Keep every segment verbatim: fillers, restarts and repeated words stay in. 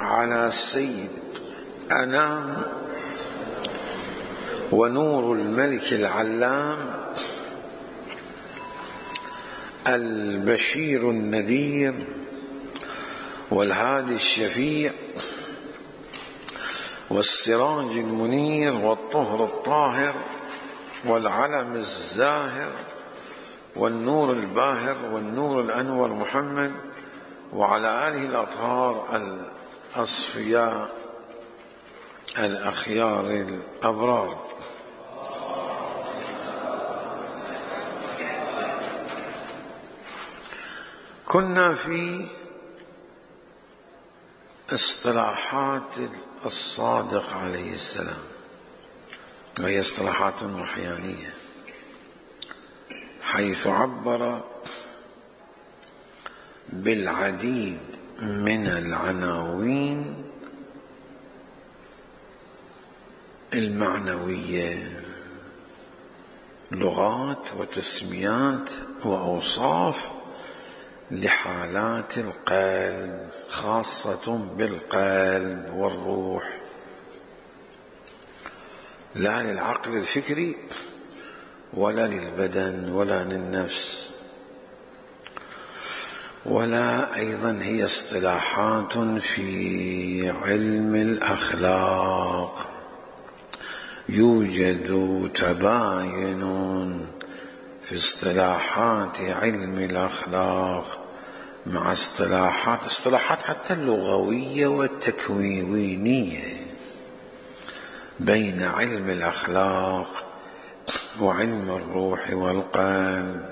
على سيد أنام ونور الملك العلام البشير النذير والهادي الشفيع والسراج المنير والطهر الطاهر والعلم الزاهر والنور الباهر والنور الأنور محمد وعلى آله الأطهار الأصفياء الأخيار الأبرار. كنا في اصطلاحات الصادق عليه السلام، وهي اصطلاحات وحيانية، حيث عبر بالعديد من العناوين المعنوية، لغات وتسميات وأوصاف لحالات القلب، خاصة بالقلب والروح، لا للعقل الفكري ولا للبدن ولا للنفس. ولا أيضا هي اصطلاحات في علم الأخلاق، يوجد تباين في اصطلاحات علم الأخلاق مع اصطلاحات اصطلاحات حتى اللغوية والتكوينية بين علم الأخلاق وعلم الروح والقلب،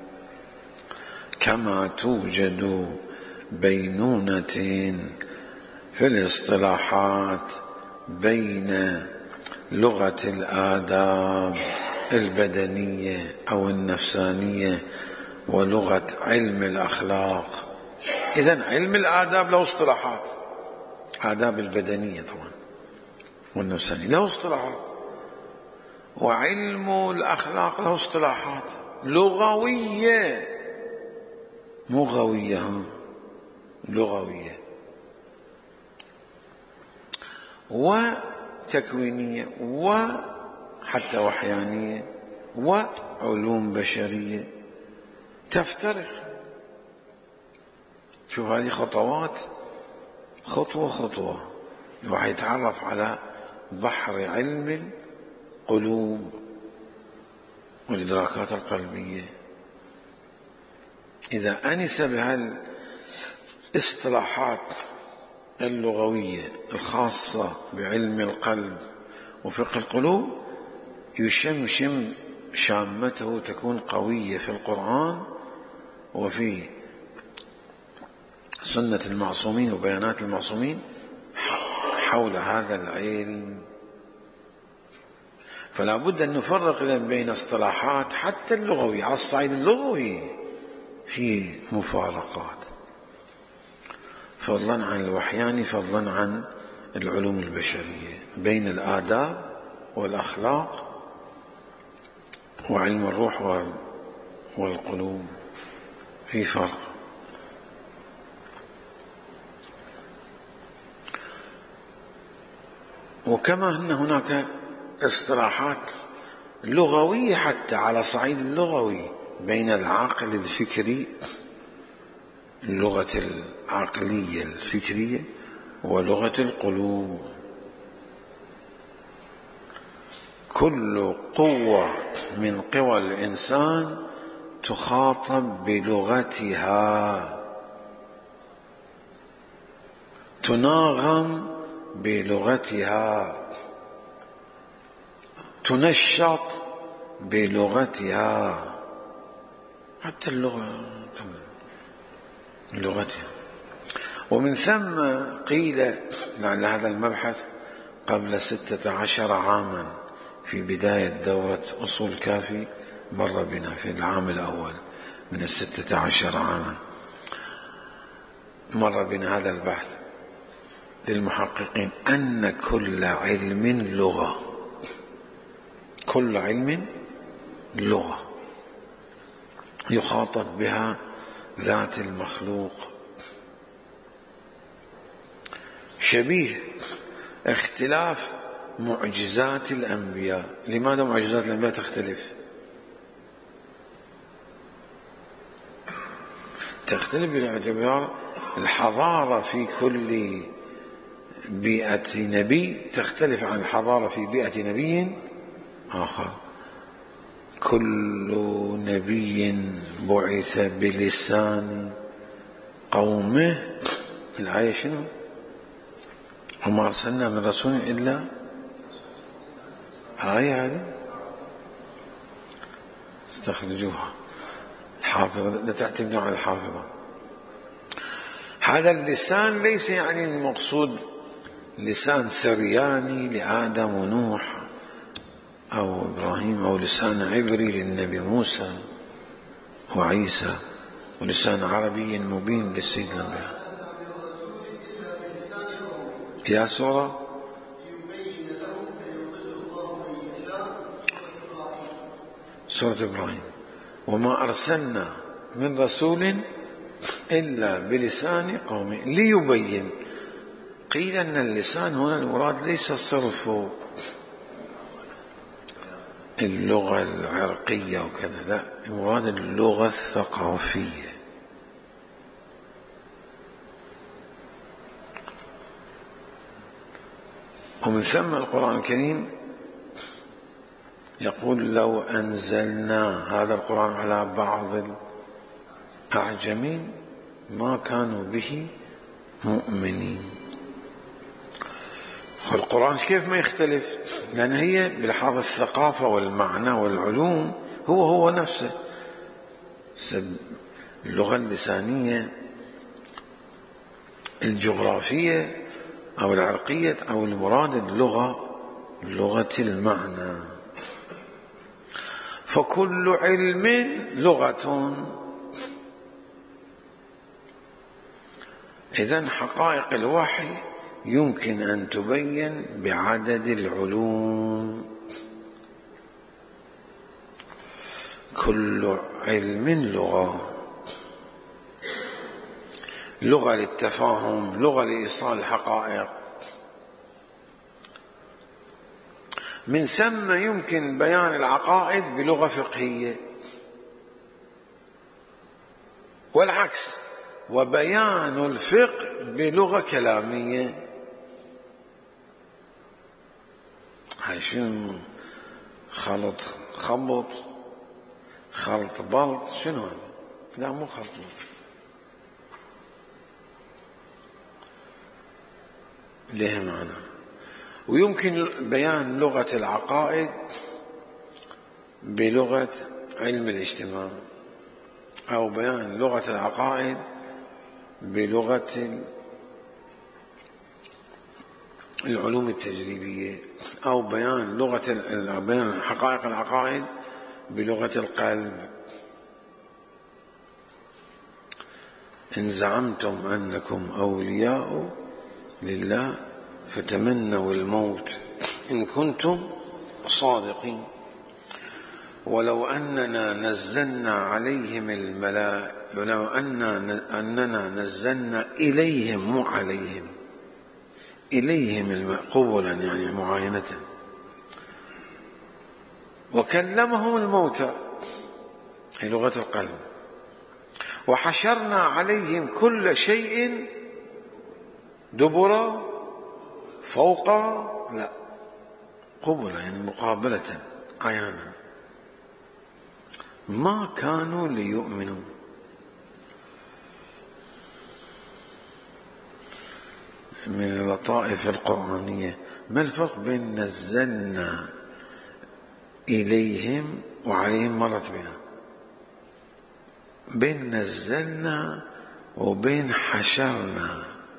كما توجد بينونة في الاصطلاحات بين لغة الآداب البدنية أو النفسانية ولغة علم الأخلاق. إذن علم الآداب له اصطلاحات، آداب البدنية طبعا والنفسانية له اصطلاحات، وعلم الأخلاق له اصطلاحات لغوية، مو غوية، لغوية وتكوينية وحتى وحيانية وعلوم بشرية تفترق. شوف هذه خطوات، خطوة خطوة الواحد يتعرف على بحر علم القلوب والإدراكات القلبية. إذا أنس بهالاصطلاحات اللغوية الخاصة بعلم القلب وفقه القلوب، يشمشم شامته تكون قوية في القرآن وفي سنة المعصومين وبيانات المعصومين حول هذا العلم. فلا بد أن نفرق بين اصطلاحات حتى اللغوية، على الصعيد اللغوي في مفارقات، فضلا عن الوحياني، فضلا عن العلوم البشرية، بين الآداب والأخلاق وعلم الروح والقلوب في فرق. وكما أن هناك اصطلاحات لغوية حتى على صعيد اللغوي بين العقل الفكري، اللغة العقلية الفكرية، ولغة القلوب. كل قوة من قوى الإنسان تخاطب بلغتها، تناغم بلغتها، تنشط بلغتها، حتى اللغة لغتها. ومن ثم قيل لعل هذا المبحث قبل ستة عشر عاما في بداية دورة أصول كافي مر بنا في العام الأول من الستة عشر عاما، مر بنا هذا البحث للمحققين أن كل علم لغة، كل علم لغة يخاطب بها ذات المخلوق. شبيه اختلاف معجزات الأنبياء. لماذا معجزات الأنبياء تختلف؟ تختلف باعتبار الحضارة في كل بيئة نبي تختلف عن الحضارة في بيئة نبي آخر. كل نبي بعث بلسان قومه. الآية شنو؟ وما أرسلنا من رسول إلا آية هذه استخرجوها الحافظة، لا تعتمدوا على الحافظة. هذا اللسان ليس يعني المقصود لسان سرياني لآدم ونوح أو إبراهيم، أو لسان عبري للنبي موسى وعيسى، ولسان عربي مبين للسيد الأنبياء. يا سورة سورة إبراهيم، وما أرسلنا من رسول إلا بلسان قومه ليبين. قيل أن اللسان هنا المراد ليس صرف اللغة العرقية وكذا، لا، المراد اللغة الثقافية. ومن ثم القرآن الكريم يقول لو أنزلنا هذا القرآن على بعض الأعجمين ما كانوا به مؤمنين. القرآن كيف ما يختلف؟ لأن هي بلحاظ الثقافة والمعنى والعلوم هو هو نفسه. اللغة اللسانية الجغرافية أو العرقية أو المراد اللغة لغة المعنى. فكل علم لغة. إذن حقائق الوحي يمكن أن تبين بعدد العلوم. كل علم لغة، لغة للتفاهم، لغة لإيصال الحقائق. من ثم يمكن بيان العقائد بلغة فقهية، والعكس، وبيان الفقه بلغة كلامية. هاي شنو؟ خلط خبط، خلط بلط، شنو هذا؟ لا، مو خلط بلط. ليه معنى. ويمكن بيان لغة العقائد بلغة علم الاجتماع، أو بيان لغة العقائد بلغة العلوم التجريبية، أو بيان لغة بيان حقائق العقائد بلغة القلب. إن زعمتم أنكم أولياء لله فتمنوا الموت إن كنتم صادقين ولو أننا نزلنا عليهم الملائكة ولو أننا, أننا نزلنا إليهم مو عليهم إليهم قبلا يعني معاينة وكلمهم الموتى هي لغة القلب وحشرنا عليهم كل شيء دبرا فوق لا قبلا يعني مقابلة عيانا ما كانوا ليؤمنوا. من اللطائف القرآنية ما الفرق بين نزلنا إليهم وعليهم مرت بنا؟ بين نزلنا وبين حشرنا.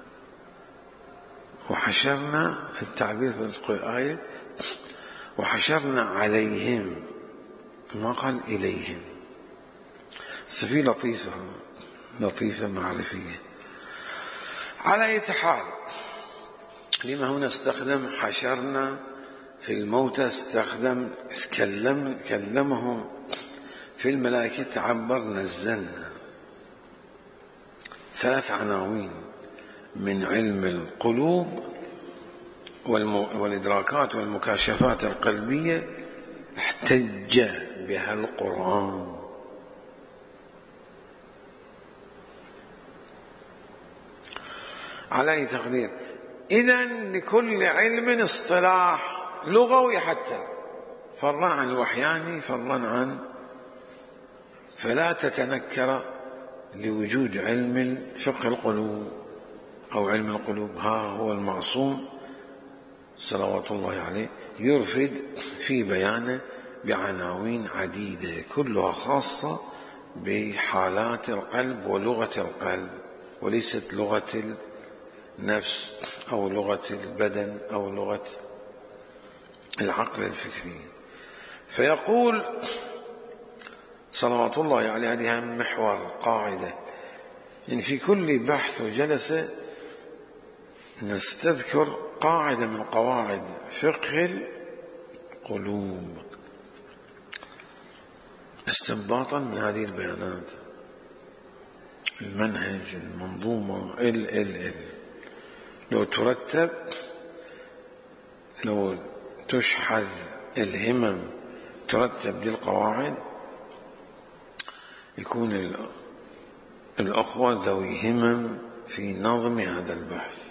وحشرنا التعبير في الآية وحشرنا عليهم ما قال إليهم. في لطيفة لطيفة معرفية. على أي حال لما هنا استخدم حشرنا في الموتى استخدم كلم كلمهم في الملائكة تعبر نزلنا. ثلاث عناوين من علم القلوب والإدراكات والمكاشفات القلبية احتج بها القرآن. على أي تقدير؟ إذن لكل علم اصطلاح لغوي حتى، فضلا عن الوحياني، فضلا عن، فلا تتنكر لوجود علم فقه القلوب أو علم القلوب. ها هو المعصوم صلوات الله عليه يرفد في بيانه بعناوين عديدة كلها خاصة بحالات القلب ولغة القلب، وليست لغة النفس أو لغة البدن أو لغة العقل الفكري. فيقول صلوات الله عليه، هذه محور قاعدة، يعني في كل بحث وجلسة نستذكر قاعدة من قواعد فقه القلوب استنباطا من هذه البيانات، المنهج، المنظومة، ال ال ال لو ترتب، لو تشحذ الهمم ترتب دي القواعد، يكون الأخوة ذوي همم في نظم هذا البحث.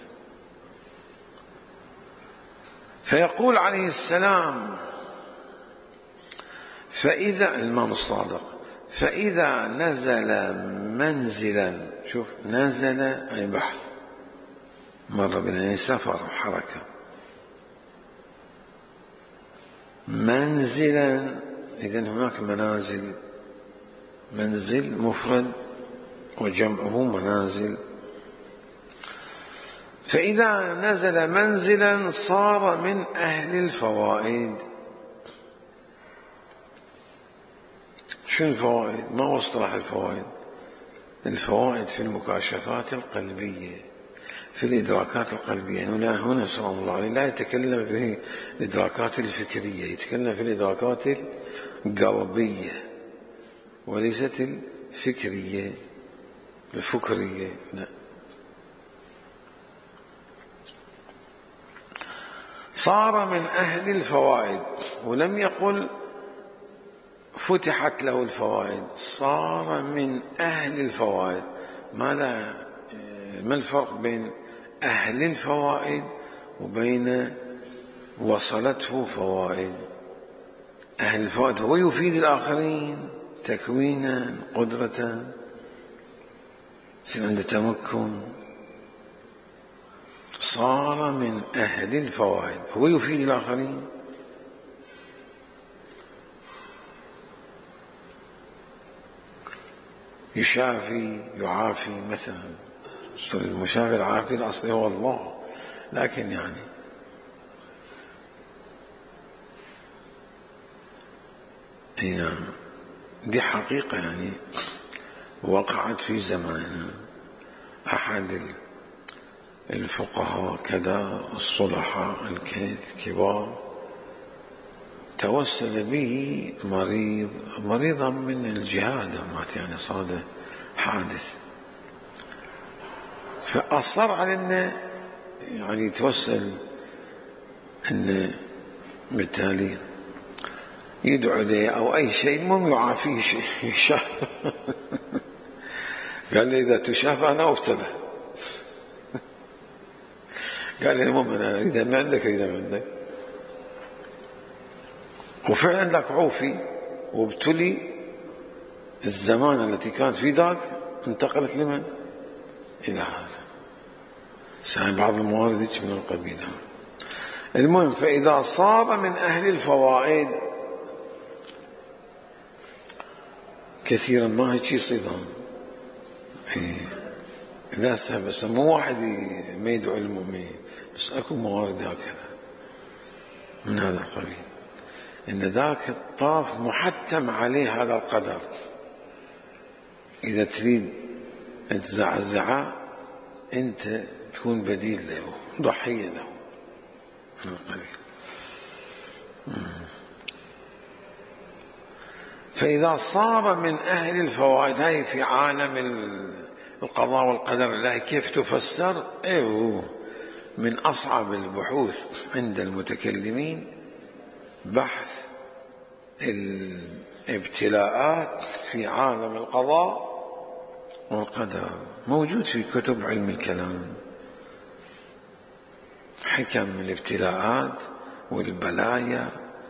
فيقول عليه السلام: فإذا الإمام الصادق فإذا نزل منزلا، شوف نزل أي بحث، مر بنا سفر حركة، منزلا إذن هناك منازل، منزل مفرد وجمعه منازل. فإذا نزل منزلا صار من أهل الفوائد. شو الفوائد؟ ما هو اصطلاح الفوائد؟ الفوائد في المكاشفات القلبية، في الإدراكات القلبية. هنا هنا صلى الله عليه لا يتكلم في الإدراكات الفكرية، يتكلم في الإدراكات القلبية وليست الفكرية الفكرية لا. صار من أهل الفوائد، ولم يقل فتحت له الفوائد، صار من أهل الفوائد. ماذا ما الفرق بين أهل الفوائد وبين وصلته فوائد؟ أهل الفوائد هو يفيد الآخرين تكوينا، قدرة، عند تمكن. صار من أهل الفوائد هو يفيد الآخرين، يشافي يعافي مثلا، المشافي العافي الأصلي هو الله، لكن يعني نعم دي حقيقة يعني وقعت في زماننا. أحد الفقهاء كذا الصلحاء الكبار توسل به مريض مريضا من الجهاد، مات يعني صاد حادث، فأصر على أنه يعني يتوسل أنه بالتالي يدعو لي أو أي شيء، المهم يعافيه شيء. قال لي إذا تشافى أنا أبتلى. قال لي المهم أنا إذا ما عندك إذا ما عندك، وفعلا ذاك عوفي وابتلي. الزمان التي كانت في ذاك انتقلت لمن؟ إلى هذا. سأل بعض الموارد من القبيلة. المهم فإذا صار من أهل الفوائد كثيرا ما هيك يصير إيه. لا سبب، بس مو واحد ما يدعو المؤمنين، بس اكو موارد هكذا من هذا القبيل، ان ذاك الطرف محتم عليه هذا القدر، اذا تريد تزعزعه انت تكون بديل له، ضحيه له من القبيل. فإذا صار من أهل الفوائد، هاي في عالم القضاء والقدر الله كيف تفسر؟ ايوه، من أصعب البحوث عند المتكلمين بحث الابتلاءات في عالم القضاء والقدر، موجود في كتب علم الكلام، حكم الابتلاءات والبلايا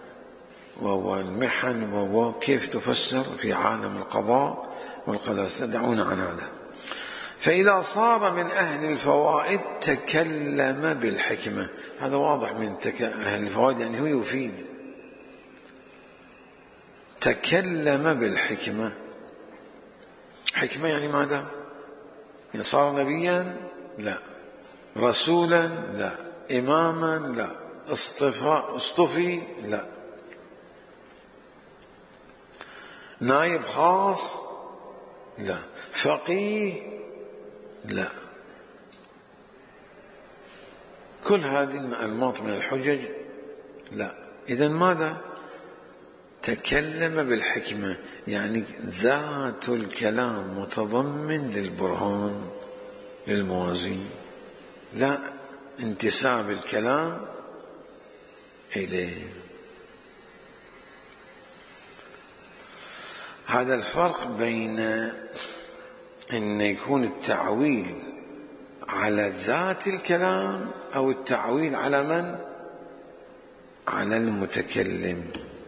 والمحن وكيف تفسر في عالم القضاء والقدر. سدعونا عن هذا. فإذا صار من أهل الفوائد تكلم بالحكمة، هذا واضح من تك... أهل الفوائد يعني هو يفيد. تكلم بالحكمة، حكمة يعني ماذا؟ يعني صار نبيا؟ لا. رسولا؟ لا. إماما؟ لا. اصطفاء اصطفي؟ لا. نائب خاص؟ لا. فقيه؟ لا. كل هذه الأنماط من الحجج لا. إذن ماذا؟ تكلم بالحكمة، يعني ذات الكلام متضمن للبرهان للموازين، لا انتساب الكلام إليه. هذا الفرق بين أن يكون التعويل على ذات الكلام أو التعويل على من؟ على المتكلم.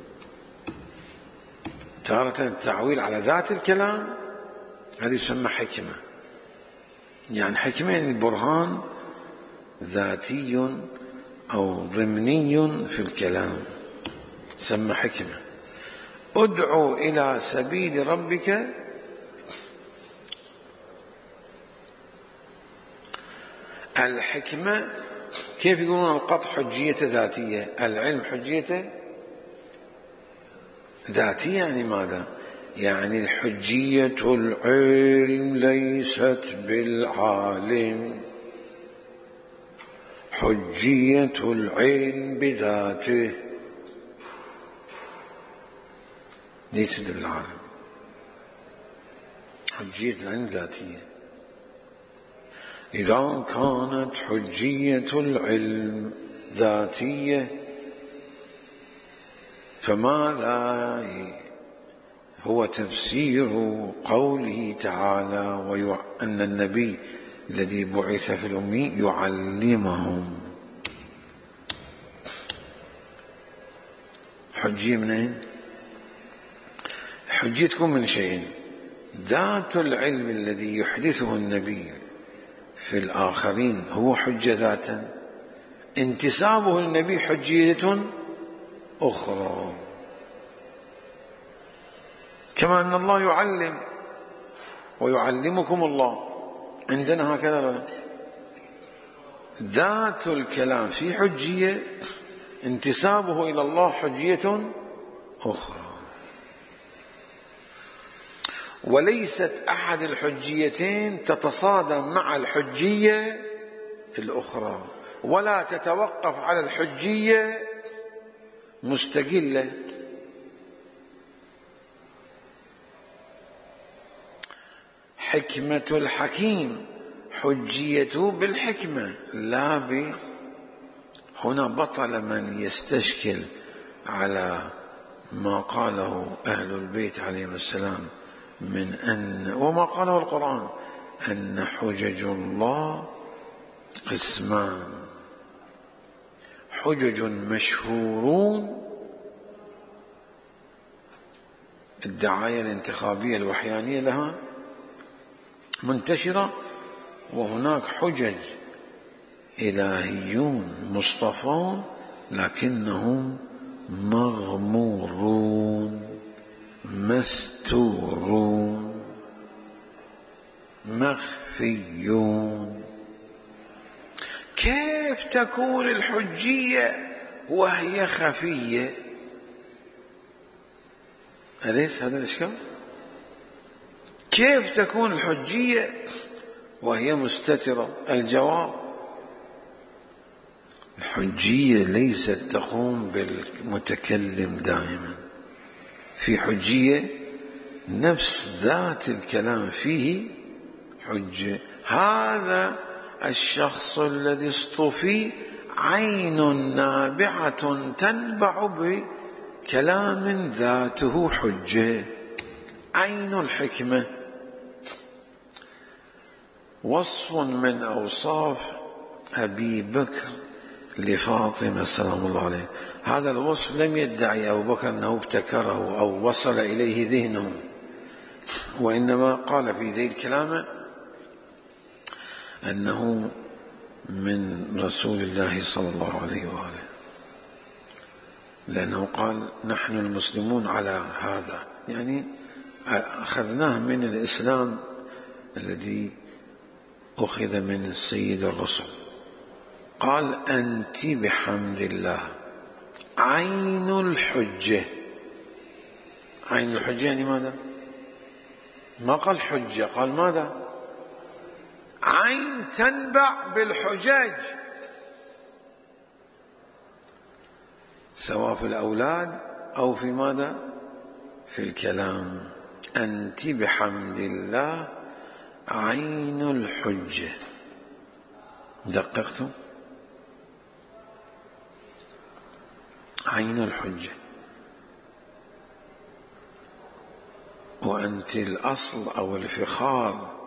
تارة التعويل على ذات الكلام هذه يسمى حكمة، يعني حكمة يعني البرهان ذاتي أو ضمني في الكلام، تسمى حكمة. ادعو إلى سبيل ربك، الحكمة كيف يقولون القطع حجية ذاتية، العلم حجية ذاتية، يعني ماذا؟ يعني حجية العلم ليست بالعالم، حجية العلم بذاته ليست بالعالم، حجية العلم ذاتية. إذا كانت حجية العلم ذاتية فماذا هو تفسير قوله تعالى وأن النبي الذي بعث في الأمي يعلمهم؟ حجية منين؟ حجية تكون من شيئين: ذات العلم الذي يحدثه النبي في الآخرين هو حجة ذاتا، انتسابه للنبي حجية أخرى، كما أن الله يعلم ويعلمكم الله، عندنا هكذا ولا؟ ذات الكلام في حجية، انتسابه إلى الله حجية أخرى، وليست أحد الحجيتين تتصادم مع الحجية الأخرى ولا تتوقف على الحجية مستقلة. حكمة الحكيم حجيته بالحكمة لا ب هنا بطل من يستشكل على ما قاله أهل البيت عليهم السلام من أن وما قاله القرآن أن حجج الله قسمان: حجج مشهورون، الدعاية الانتخابية الوحيانية لها منتشرة، وهناك حجج إلهيون مصطفون لكنهم مغمورون مستورون مخفيون. كيف تكون الحجية وهي خفية؟ أليس هذا الإشكال؟ كيف تكون الحجية وهي مستترة؟ الجواب: الحجية ليست تقوم بالمتكلم دائما، في حجية نفس ذات الكلام فيه حجة. هذا الشخص الذي اصطفي عين نابعة تنبع بكلام ذاته حجة، عين الحكمة. وصف من أوصاف أبي بكر لفاطمة سلام الله عليه. هذا الوصف لم يدعي أبو بكر أنه ابتكره أو وصل إليه ذهنه، وإنما قال في ذي الكلام أنه من رسول الله صلى الله عليه وآله، لأنه قال نحن المسلمون على هذا، يعني أخذناه من الإسلام الذي أخذ من السيد الرسول. قال أنت بحمد الله عين الحجة. عين الحجة يعني ماذا؟ ما قال حجة، قال ماذا؟ عين تنبع بالحجاج، سواء في الأولاد أو في ماذا؟ في الكلام. أنت بحمد الله عين الحجة. دققتم؟ عين الحجة. وأنت الأصل أو الفخار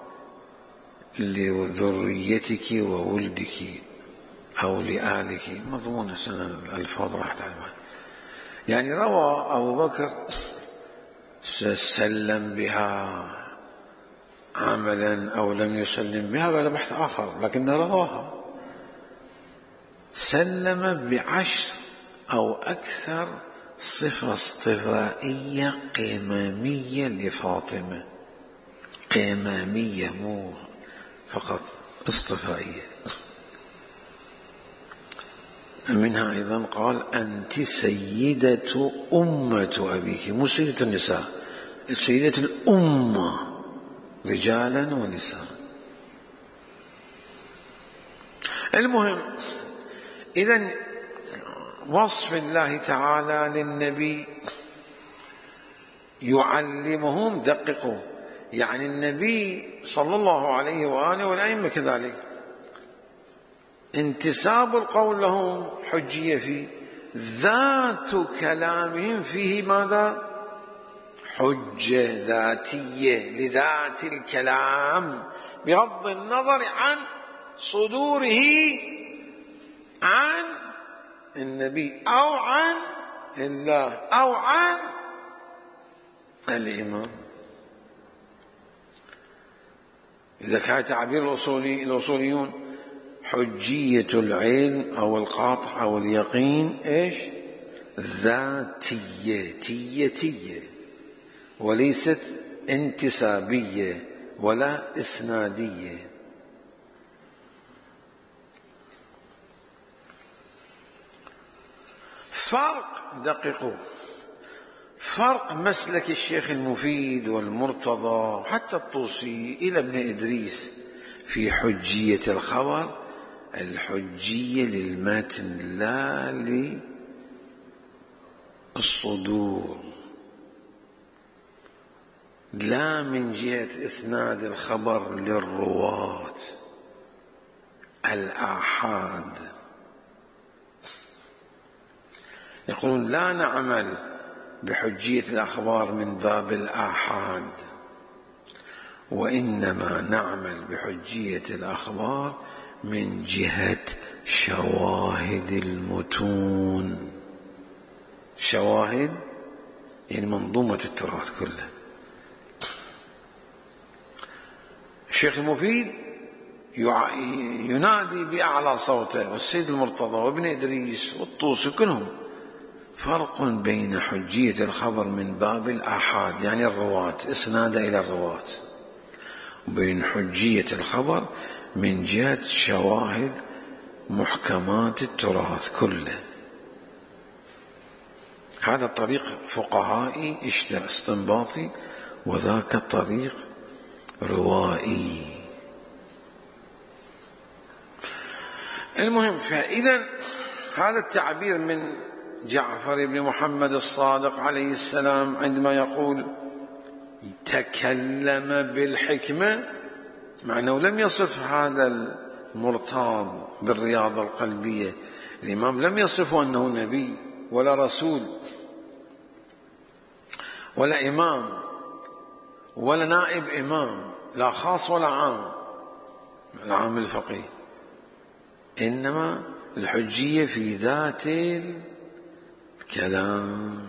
لذريتك وولدك أو لآلك. مضمون سنة الألفاظ راح تعلمها. يعني روى أبو بكر سلم بها عملا أو لم يسلم بها، هذا بحث آخر، لكن رواها. سلم بعشر أو أكثر صفة اصطفائية قمامية لفاطمة، قمامية مو فقط اصطفائية. منها أيضا قال أنت سيدة أمة أبيك، مو سيدة النساء، سيدة الأمة رجالا ونساء. المهم، إذن وصف الله تعالى للنبي يعلمهم. دققوا، يعني النبي صلى الله عليه وآله والأئمة كذلك انتساب القول لهم حجية فيه، ذات كلامهم فيه ماذا؟ حجة ذاتية لذات الكلام، بغض النظر عن صدوره عن النبي أو عن الله أو عن الإمام. إذا كان تعبير الأصولي الأصوليون حجية العلم أو القاطع أو اليقين إيش؟ ذاتية تيتية، وليست انتسابية ولا إسنادية. فرق، دققوا، فرق مسلك الشيخ المفيد والمرتضى حتى الطوسي إلى ابن إدريس في حجية الخبر، الحجية للمتن لا للصدور، لا من جهة إسناد الخبر للرواة الآحاد. يقولون لا نعمل بحجية الأخبار من باب الآحاد، وإنما نعمل بحجية الأخبار من جهة شواهد المتون. شواهد يعني منظومة التراث كله. الشيخ المفيد ينادي بأعلى صوته، والسيد المرتضى وابن إدريس والطوسي كلهم. فرق بين حجية الخبر من باب الآحاد يعني الرواة، إسناد إلى الرواة، وبين حجية الخبر من جهة شواهد محكمات التراث كله. هذا طريق فقهائي استنباطي، وذاك طريق روائي. المهم، فإذا هذا التعبير من جعفر بن محمد الصادق عليه السلام عندما يقول تكلم بالحكمة، مع أنه لم يصف هذا المرتاض بالرياضة القلبية، الإمام لم يصفه أنه نبي ولا رسول ولا إمام ولا نائب إمام، لا خاص ولا عام، العام الفقيه، إنما الحجية في ذات الكلام.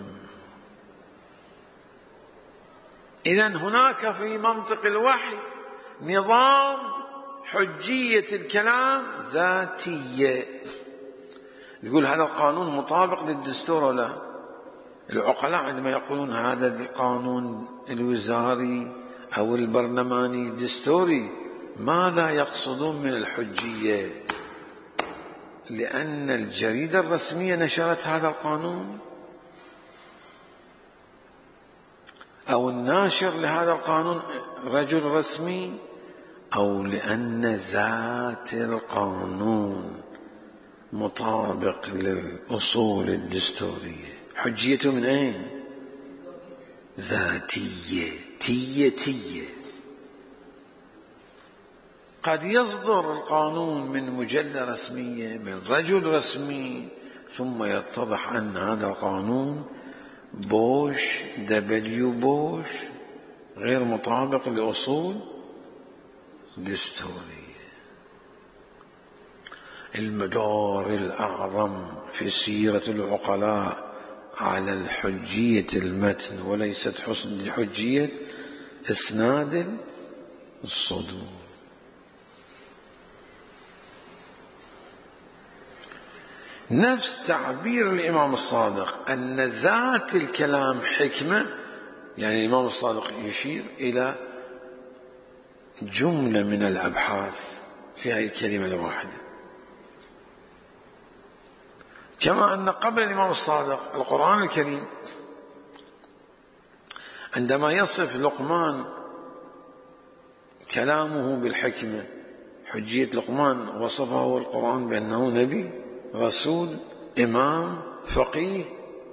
إذن هناك في منطق الوحي نظام حجية الكلام ذاتية. يقول هذا القانون مطابق للدستور ولا؟ العقلاء عندما يقولون هذا القانون الوزاري أو البرلماني دستوري، ماذا يقصدون من الحجية؟ لأن الجريدة الرسمية نشرت هذا القانون، أو الناشر لهذا القانون رجل رسمي، أو لأن ذات القانون مطابق للأصول الدستورية. حجيته من أين؟ ذاتية، تية تية. قد يصدر القانون من مجلة رسمية من رجل رسمي، ثم يتضح أن هذا القانون بوش دبليو بوش غير مطابق لأصول دستورية. المدار الأعظم في سيرة العقلاء على الحجية المتن وليست حجية إسناد الصدور. نفس تعبير الإمام الصادق أن ذات الكلام حكمة، يعني الإمام الصادق يشير إلى جملة من الأبحاث في هذه الكلمة الواحدة. كما أن قبل الإمام الصادق القرآن الكريم عندما يصف لقمان كلامه بالحكمة، حجية لقمان، وصفه القرآن بأنه نبي، رسول، إمام، فقيه،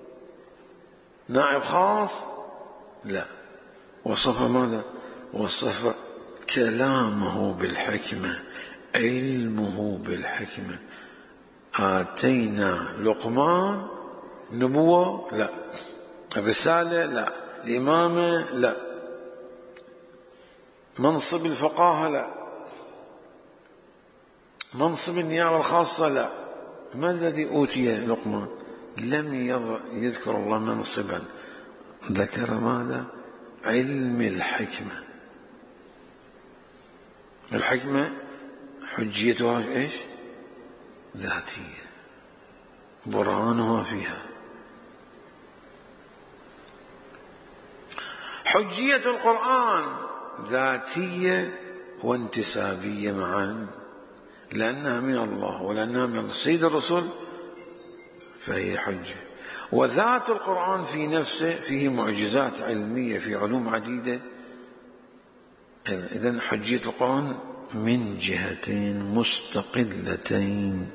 نائب خاص. لا، وصف ماذا؟ وصف كلامه بالحكمة، علمه بالحكمة. آتينا لقمان نبوة؟ لا. الرسالة؟ لا. الإمامة؟ لا. منصب الفقاهة؟ لا. منصب النيابة الخاصة؟ لا. ما الذي أوتي لقمان؟ لم يذكر الله منصبا، ذكر ماذا؟ علم الحكمة. الحكمة حجيتها إيش؟ ذاتية، برهانها فيها. حجية القرآن ذاتية وانتسابية معا، لأنها من الله ولأنها من سيد الرسل فهي حجة. وذات القرآن في نفسه فيه معجزات علمية في علوم عديدة. إذن حجية القرآن من جهتين مستقلتين.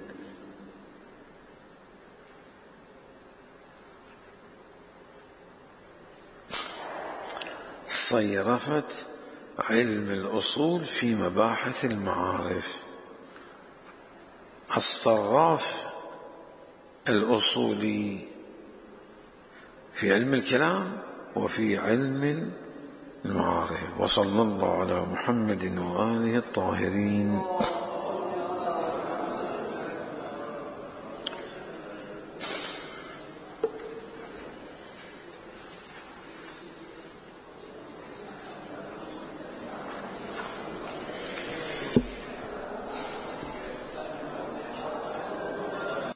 صيرفت علم الأصول في مباحث المعارف. الصراف الأصولي في علم الكلام وفي علم المعارف. وصلى الله على محمد وآله الطاهرين.